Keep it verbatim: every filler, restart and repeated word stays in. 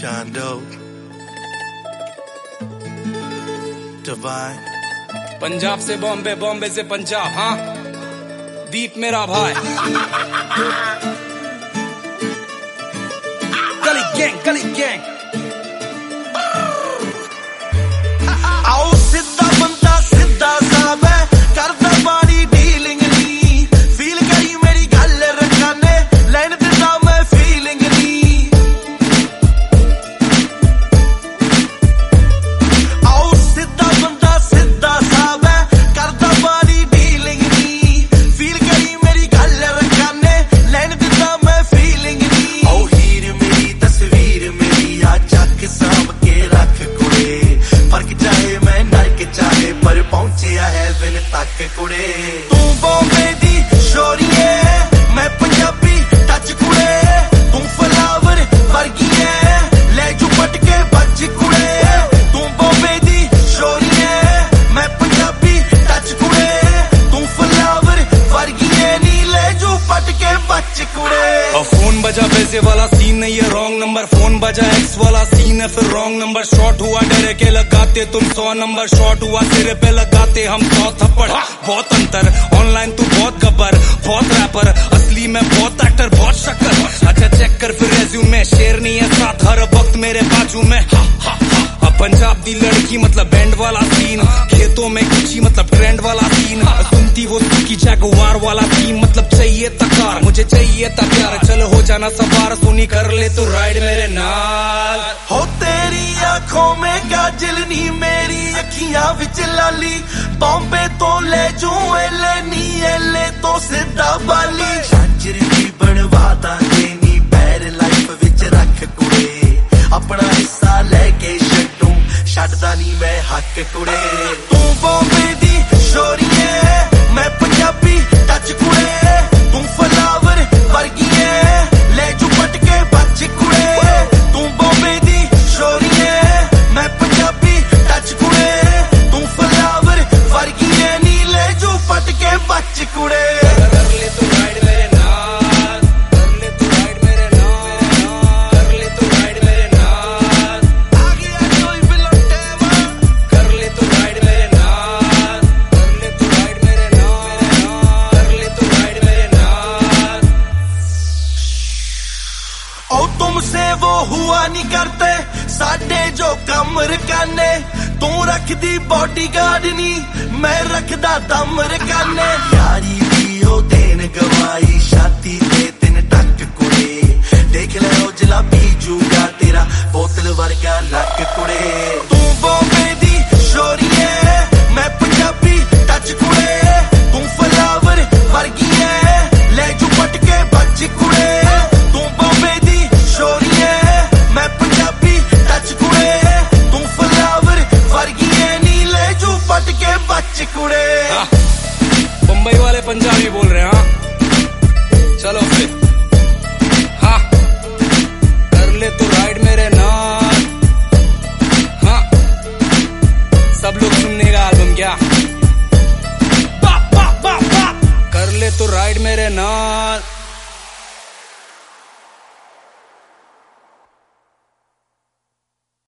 Chondo, Divine, Punjab से बॉम्बे, बॉम्बे से पंजाब, हाँ दीप मेरा भाई। गली गैंग, गली गैंग। आओ सिद्धा बंदा सिद्धा सा मैं करदा बारी डीलिंग नी, फील करी मेरी गल रखाने लैन दिता मैं फीलिंग नी। आओ सिद्धा बंदा सिद्धा सा मैं करदा बारी डीलिंग नी, फील करी मेरी गल रखाने लैन दिता मैं फीलिंग नी। आओ हीर मेरी तस्वीर मेरी आ चक साम के रख कुड़े, फर्क चाहे मैं नरक चाहे पर पहुंचिया है विन तक कुड़े। तू बॉम्बे दी शोरीए मैं पंजाबी टच कुड़े, तू फ्लावर वर्गी है ले जू पटके बच कुड़े। तू बॉम्बे दी शोरीए मैं पंजाबी टच कुड़े, तू फ्लावर वर्गी है नी ले जू पटके बच कुड़े। और फोन बजा पैसे वाला सीन नहीं है रॉन्ग नंबर, फोन बजा एक्स वाला सीन है फिर रॉन्ग नंबर। शॉट हुआ डरे के लगाते तुम सौ नंबर, शॉट हुआ सिरे पे लगाते हम सौ थप्पड़। बहुत अंतर ऑनलाइन तू बहुत गब्बर बहुत रैपर, असली में बहुत एक्टर बहुत शक्कर। अच्छा चेक कर फिर रेज्यूमे, शेर नहीं है साथ हर वक्त मेरे बाजू में। हा, हा, हा। अब पंजाब दी लड़की मतलब बैंड वाला सीन, खेतों में कुची मतलब ट्रेंड वाला सीन, सुनती वो की जगुआर वाला थीम मतलब चाहिए तकार मुझे चाहिए था प्यार। चल हो जाना सवार सोनी कर ले तू राइड मेरे नाल। हो तेरी आंखों में काजल नी मेरी अखियां विच लाली, बॉम्बे तो ले जू एले नी एले तो सिद्धा बाली। झांझर भी बनवा दांगे नी पैर लाइफ विच रख कुड़े, अपना हिस्सा लेके छड्डू छड्डदा नी मैं हक कुड़े। तू बॉम्बे दी शोरीए मैं पंजाबी टच कुड़े, तू फ्लावर वर्गी है ले जू पटके बच कुड़े। तू बॉम्बे दी शोरीए मैं पंजाबी टच कुड़े, तू फ्लावर वर्गी है नी ले जू पटके बच कुड़े। तुमसे वो हुआ नहीं करते साडे जो कम रकाने, तू रखदी बॉडी गार्ड नी मैं रखदा दम रकाने। यारी दी ओ देन गवाई छाती ते तीन टक कुड़े, देख ले ओ जला पी जूगा तेरा बोतल वर्गा लग